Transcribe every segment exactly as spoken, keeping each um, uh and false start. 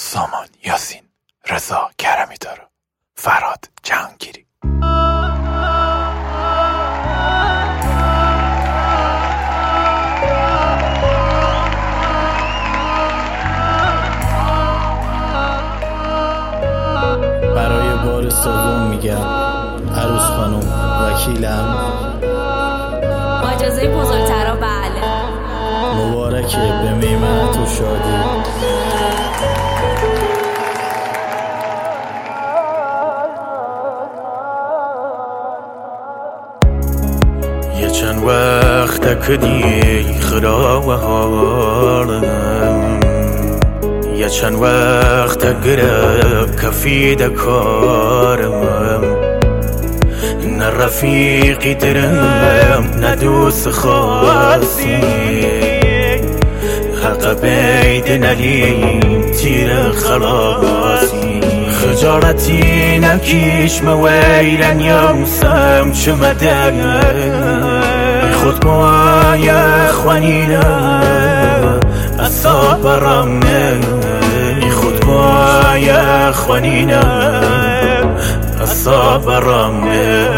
سامان یاسین، رضا کرمی دارو، فراد جهانگیری. برای بار سوم میگم عروس خانم، وکیلم، با اجازه بزرگترا بله. مبارکه به میمنت و شادی. یه چند وقت کدی خرا و حالم، یه چند وقت گره کفی دکارم، نه رفیقی درم نه دوست خاصی، حق بید نلیم تیر خلاصی، خجارتی نکیش مویرن یوسم چمده خود بای خوانینه اصاب رامنه، خود بای خوانینه اصاب رامنه.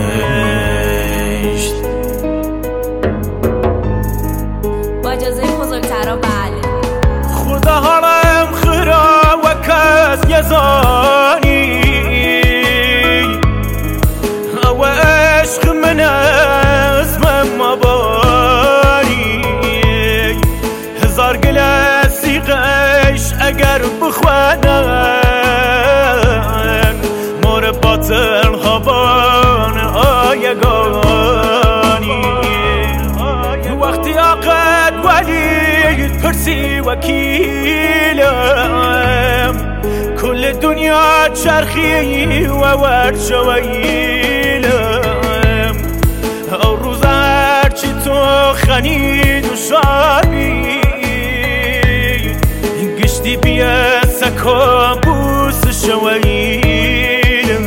با اجازه بزرگترا بله. خدا حالم خرا و کس یزانی و عشق من اسمم مباری، هزار گل سیغش اگر بخوانن مور باطل هوان آیگانی، وقتی آقد ولی پرسی وکیلم، کل دنیا چرخی و ورشویلم، او روز هرچی تو خنید و شابی گشتی بیه سکا بوس شویلم،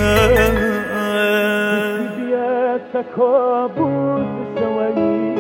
بیه سکا بوس شویلم.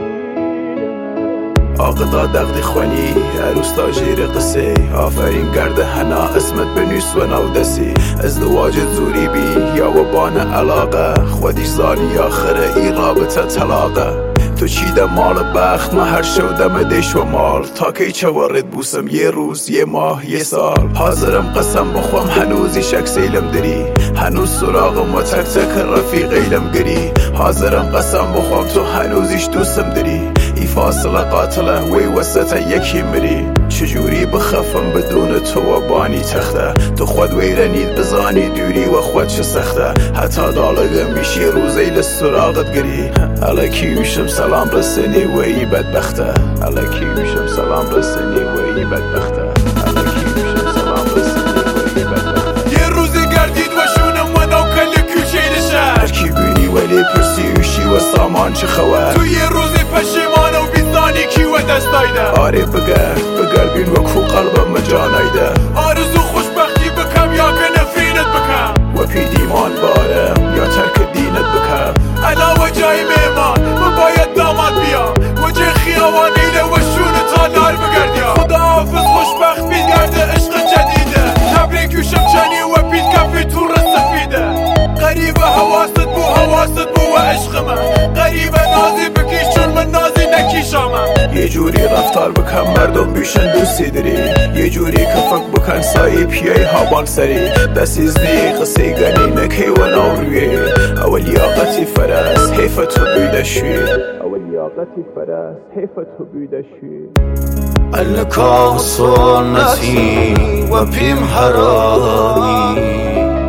آقدا دقدی خوانی عروس تاجیر قصه، آفرین گرده هنا اسمت بنویس و نودسی، ازدواج زوری بی یا و بان علاقه، خودیش زانی آخره ای رابطه طلاقه، تو چیده مال بخت ما هر شودم دش و مال، تا کی چه وارد بوسم یه روز یه ماه یه سال، حاضرم قسم بخوام هنوزی شک سیلم داری، هنوز سراغم و تک تک رفیقیلم گری، حاضرم قسم بخوام تو هنوزیش دوستم داری، ای فاصله قاتله وی وسط یکی مری، چجوری بخفم بدون تو و بانی تخته، تو خود ویرنید بزانی دوری و خود چه سخته، حتی دالگه میشی روزی لسراغت گری، الکی میشم سلام رسنی و ای بدبخته، الکی میشم سلام رسنی و ای بدبخته، الکی میشم سلام رسنی و ای بدبخته. یه روزی گردید و شونم و نوکل کوچه شهر، هرکی بینی ولی پرسیوشی و سامان چه خبر، تو یه روزی پشیمان و بیزانی کی و دستایده، آره بگرد بگرد بین و کو قلبم مجانایده، آرزو خوشبختی بکم یا که نفرینت بکم، و پی دیمان بارم یا ترک دینت بکم، علاوه جای میمان و باید داماد بیا، وجه خیابانیده و شون تا نار بگردیا، خدا حافظ خوشبخت بیگرده عشق جدیده، تبریک و شمچانی و پیت کفی تو رسفیده، غریب حواست بو حواست بو و عشق من، غریب نازی بکیش چون من نازی نکیشامم، یه جوری رفتار بکن مردم بیشن دوستی داری، یه جوری کفک بکن سایی پیای هابان سری، دستیزدی قصی گنی نکی و نوروی، اول لیاقتی فرس حیف تو بیده شوی، اول لیاقتی فرس حیف تو بیده شوی. الکا سنتی و پیم حرامی،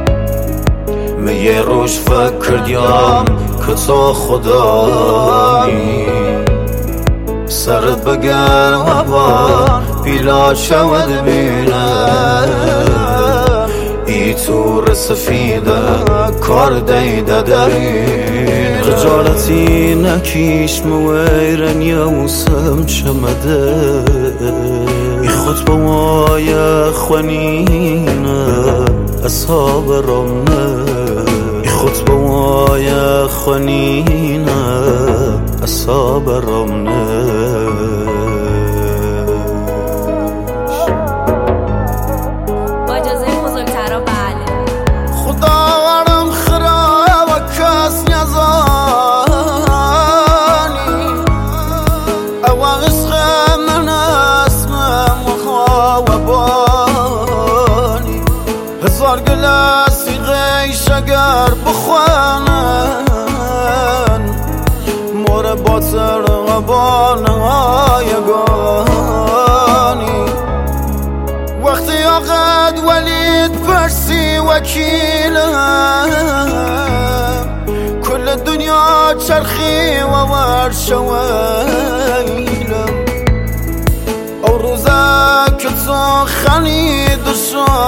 می روش فکر دیم که تو خدایی، سرت بگن و با بیلا شود بینه، ای تور سفیده کار دیده درین، خجالتی نکیش مویرن یوسم چمده، ای خود بوای خوانینه اصحاب رامنه، ای خود بوای خوانینه اصحاب رامنه. اگر بخوانن مور باطر غبانهای گانی وقتی آقد ولید پرسی وکیلم کل دنیا چرخی و ورشویلم او روزه که تو خنید و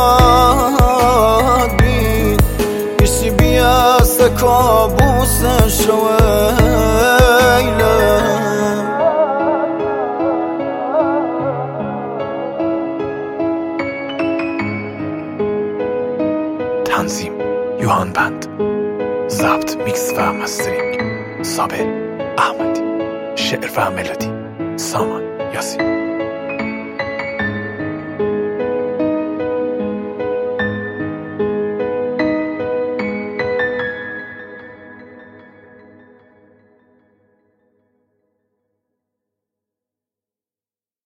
شاد بید ایشی بیست کابوس شویلم تنظیم یوهان بند، ضبط میکس و مسترینگ صابر احمدی، شعر و ملودی سامان یاسین.